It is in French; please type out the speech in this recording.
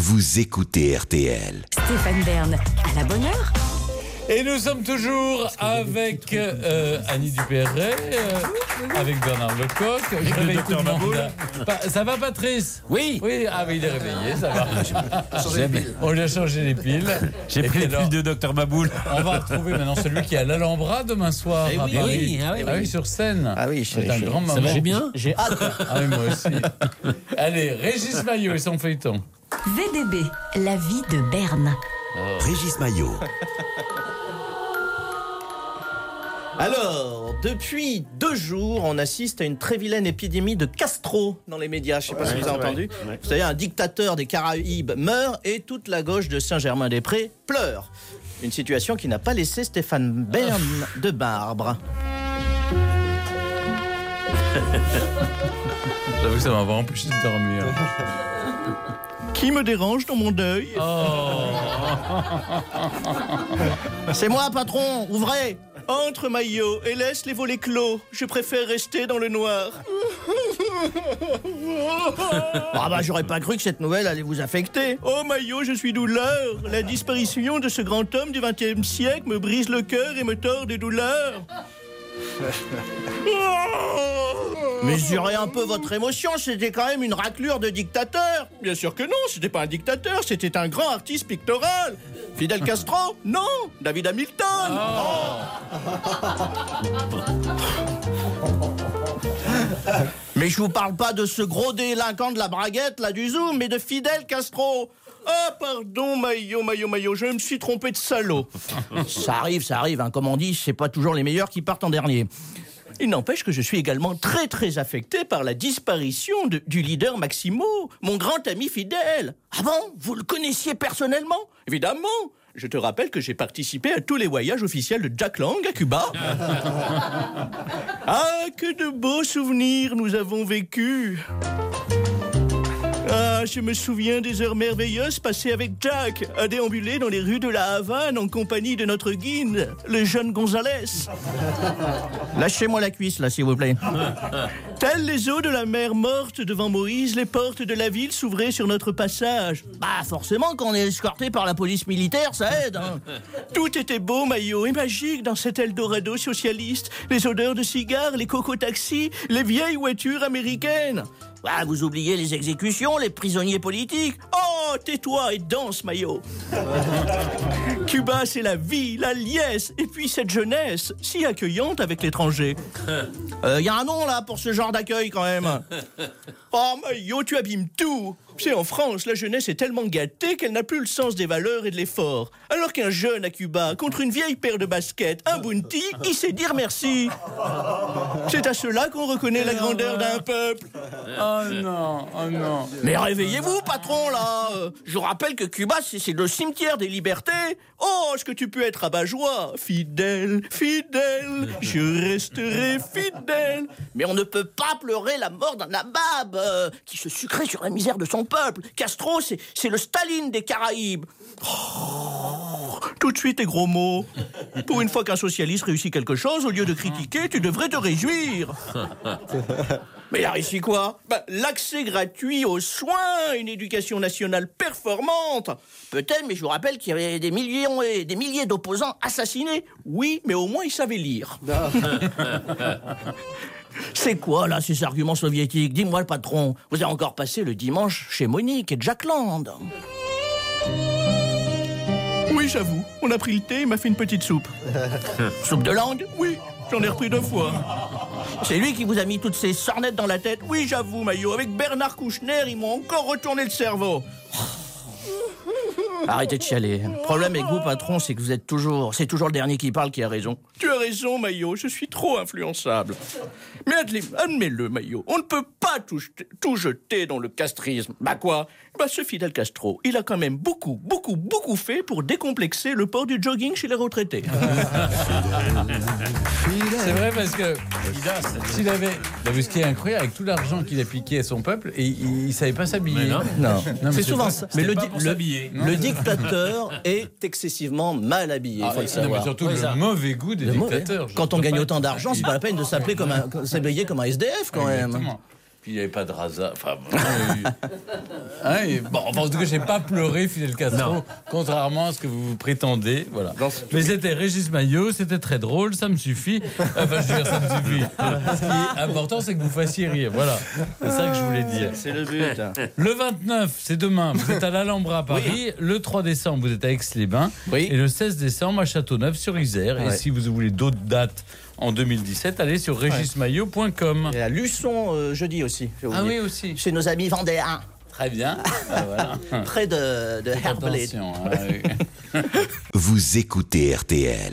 vous écoutez RTL. Stéphane Bern, à la bonne heure. Et nous sommes toujours avec Annie Dupéret, avec Bernard Lecoq. Je réveille tout le monde. Ça va, Patrice? Oui. Oui, ah oui, il est réveillé, ça va. On lui a changé les piles. J'ai pris les piles de Dr Maboul. On va retrouver maintenant celui qui est à l'Alhambra demain soir à Paris. Oui, sur scène. Ah oui, c'est un grand moment. Ça va bien? J'ai hâte. Ah oui, moi aussi. Allez, Régis Maillot et son feuilleton. VDB, la vie de Bern. Régis Maillot. Alors, depuis 2 jours, on assiste à une très vilaine épidémie de Castro dans les médias. Je ne sais pas si vous avez entendu. Vous savez, un dictateur des Caraïbes meurt et toute la gauche de Saint-Germain-des-Prés pleure. Une situation qui n'a pas laissé Stéphane Bern de marbre. J'avoue que ça m'a vraiment empêché de dormir. Qui me dérange dans mon deuil? C'est moi, patron, ouvrez! Entre, Maillot, et laisse les volets clos. Je préfère rester dans le noir. Ah bah, j'aurais pas cru que cette nouvelle allait vous affecter. Oh, Maillot, je suis douleur. La disparition de ce grand homme du XXe siècle me brise le cœur et me tord de douleur. Mesurez un peu votre émotion, c'était quand même une raclure de dictateur. Bien sûr que non, c'était pas un dictateur, c'était un grand artiste pictoral. Fidel Castro? Non. David Hamilton? Mais je vous parle pas de ce gros délinquant de la braguette, là, du Zoom, mais de Fidel Castro. Ah, pardon, Maillot, je me suis trompé de salaud. Ça arrive, hein, comme on dit, c'est pas toujours les meilleurs qui partent en dernier. Il n'empêche que je suis également très très affecté par la disparition du leader Maximo, mon grand ami fidèle. Ah bon? Vous le connaissiez personnellement? Évidemment. Je te rappelle que j'ai participé à tous les voyages officiels de Jack Lang à Cuba. Ah, que de beaux souvenirs nous avons vécus. Ah, je me souviens des heures merveilleuses passées avec Jack, à déambuler dans les rues de la Havane en compagnie de notre guide, le jeune Gonzalez. Lâchez-moi la cuisse, là, s'il vous plaît. Telles les eaux de la mer morte devant Moïse, les portes de la ville s'ouvraient sur notre passage. Bah, forcément, quand on est escorté par la police militaire, ça aide, hein. Tout était beau, Maillot, et magique dans cet Eldorado socialiste. Les odeurs de cigares, les coco-taxis, les vieilles voitures américaines. Ah, vous oubliez les exécutions, les prisonniers politiques. Oh, tais-toi et danse, Maillot. Cuba, c'est la vie, la liesse, et puis cette jeunesse si accueillante avec l'étranger. Y a un nom, là, pour ce genre d'accueil, quand même. Oh, Maillot, tu abîmes tout. C'est en France, la jeunesse est tellement gâtée qu'elle n'a plus le sens des valeurs et de l'effort. Alors qu'un jeune à Cuba, contre une vieille paire de baskets, un bounty, il sait dire merci. C'est à cela qu'on reconnaît la grandeur d'un peuple. Oh non. Mais réveillez-vous, patron, là. Je vous rappelle que Cuba, c'est le cimetière des libertés. Oh, est-ce que tu peux être rabat-joie? Fidèle, je resterai fidèle. Mais on ne peut pas pleurer la mort d'un nabab qui se sucrait sur la misère de son peuple. Castro, c'est le Staline des Caraïbes. Oh, tout de suite, tes gros mots. Pour une fois qu'un socialiste réussit quelque chose, au lieu de critiquer, tu devrais te réjouir. Mais il a réussi quoi? L'accès gratuit aux soins, une éducation nationale performante. Peut-être, mais je vous rappelle qu'il y avait des millions et des milliers d'opposants assassinés. Oui, mais au moins ils savaient lire. C'est quoi, là, ces arguments soviétiques? Dis-moi, le patron, vous avez encore passé le dimanche chez Monique et Jack Land. Oui, j'avoue, on a pris le thé et m'a fait une petite soupe. Soupe de langue? Oui, j'en ai repris 2 fois. C'est lui qui vous a mis toutes ces sornettes dans la tête? Oui, j'avoue, Maillot, avec Bernard Kouchner, ils m'ont encore retourné le cerveau. Arrêtez de chialer. Le problème avec vous, patron, c'est que c'est toujours le dernier qui parle qui a raison. Tu as raison, Maillot, je suis trop influençable. Mais admets-le, Maillot, on ne peut pas tout jeter dans le castrisme. Bah quoi? Ce Fidel Castro, il a quand même beaucoup fait pour décomplexer le port du jogging chez les retraités. C'est vrai parce que s'il avait... Ce qui est incroyable, avec tout l'argent qu'il a piqué à son peuple, et il savait pas s'habiller. Non. C'est souvent ça. Mais le dictateur est excessivement mal habillé, il faut le savoir. Mais surtout le mauvais goût des dictateurs. Quand on gagne autant d'argent, c'est pas la peine de s'habiller comme un SDF quand même. Exactement. Puis il n'y avait pas de rasa. Enfin, en tout cas, j'ai pas pleuré Fidel Castro, contrairement à ce que vous prétendez. Voilà. Mais c'était Régis Maillot, c'était très drôle, ça me suffit. Enfin, je veux dire, ça me suffit. Ce qui est important, c'est que vous fassiez rire. Voilà. C'est ça que je voulais dire. C'est le but. Le 29, c'est demain. Vous êtes à l'Alhambra à Paris. Le 3 décembre, vous êtes à Aix-les-Bains. Oui. Et le 16 décembre, à Châteauneuf-sur-Isère. Et si vous voulez d'autres dates en 2017, allez sur regismaillot.com. Et à Luçon jeudi aussi. Ah oui, aussi. Chez nos amis vendéens. Très bien. Voilà. Près de Herblet. Attention. Hein, oui. Vous écoutez RTL.